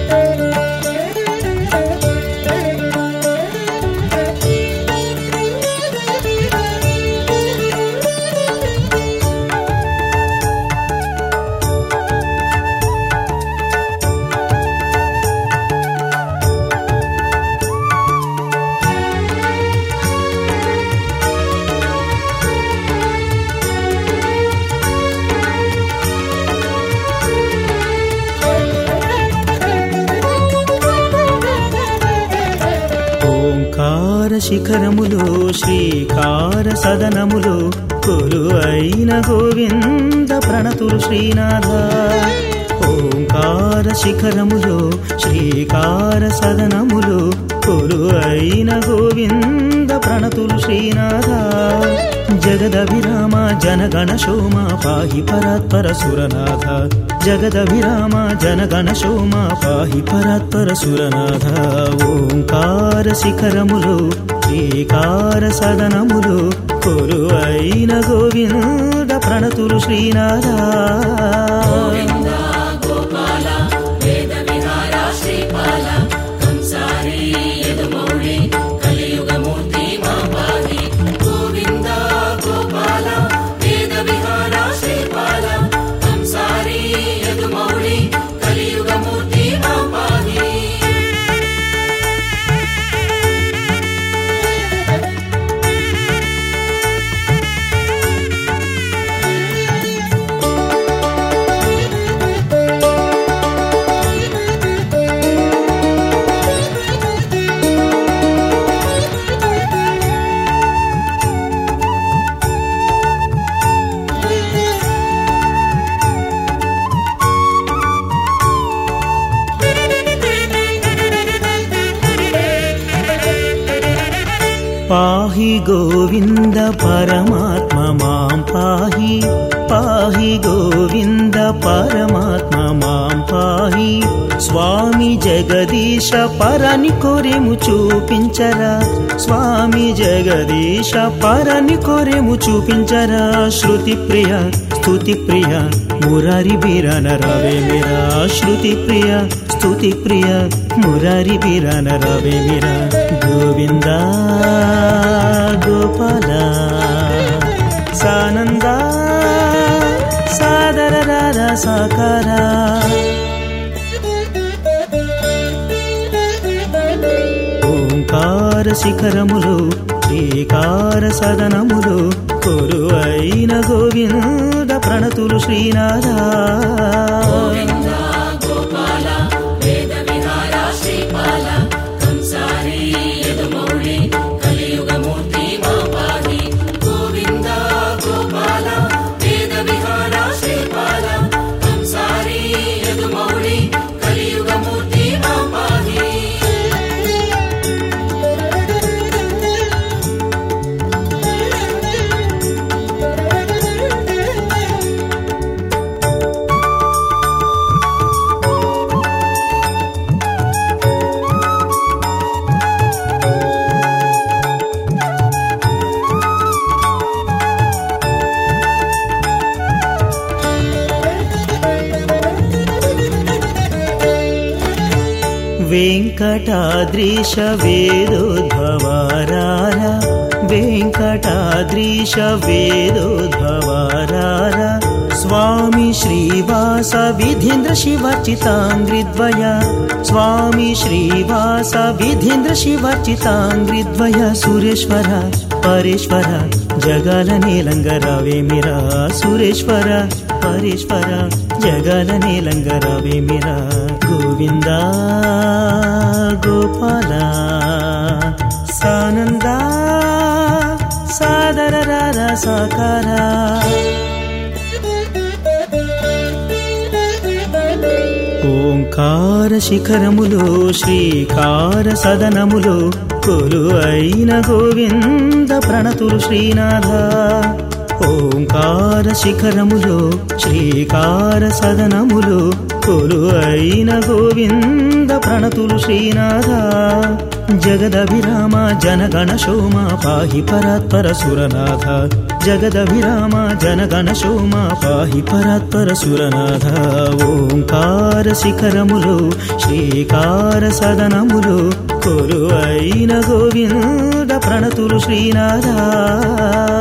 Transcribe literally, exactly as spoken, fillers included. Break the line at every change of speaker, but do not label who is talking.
శిఖరములో శ్రీకార సదనములో కొలు అయిన గోవింద ప్రణతులు శ్రీనాథ. ఓంకార శిఖరములో శ్రీకార సదనములో కొలు అయిన గోవింద ప్రణతులు శ్రీనాథ. జగదభిరామ జనగణ శోమ పాహి పరాత్పర సురనాథ. జగదభిరామ జనగణ శోమ పాహి పరాత్పర సురనాథ. ఓంకార శిఖరములో శ్రీకార సదనములో కొలు అయిన గోవింద ప్రణతులు శ్రీనాథ. పాహి గోవింద పరమాత్మ మాం పాహి. పాహి గోవింద పరమాత్మ మాం పాహి. స్వామి జగదీశ పరని కొరెము చూపించరా. స్వామి జగదీశ పరని కొరెము చూపించరా. శృతి ప్రియ స్తుతి ప్రియ మురారి బిరన రవే మీరా. శృతి ప్రియ స్తుతి ప్రియ మురారి బిరన రవే మీరా. గోవింద గోపాల సానంద సాదర రార సాకార. ఓంకార శిఖరములో శ్రీకార సదనములో కొలు అయిన గోవింద ప్రణతులు శ్రీనాథ. వెంకటాద్రీశ వేదోద్భవారార. వెంకటాద్రీశ వేదోద్భవారార. స్వామి శ్రీవాస విధీంద్ర శివర్చితాంగ్రిద్వయ. స్వామి శ్రీవాస విధీంద్ర శివర్చితాంగ్రిద్వయ. సురేశ్వర పరేశ్వర జగల నీలంగరావే మీరా. సురేశ్వర పరేశ్వర జగల నీలంగరావే మీరా. గోవింద గోపాల సానంద సాదర రార సాకార. ఓంకార శిఖరములో శ్రీకార సదనములో కొలు అయిన గోవింద ప్రణతులు శ్రీనాథ. ఓంకార శిఖరములో శ్రీకార సదనములో కొలు అయిన గోవింద ప్రణతులు శ్రీనాథ. జగదభిరామ జనగణ శోమ పాహి పరాత్పర సురనాథ జగదభిరామ జనగణ శోమ పాహి పరాత్పర సురనాథ ఓంకార శిఖరములో శ్రీకార సదనములో కొలువైన గోవింద ప్రణతులు శ్రీనాథ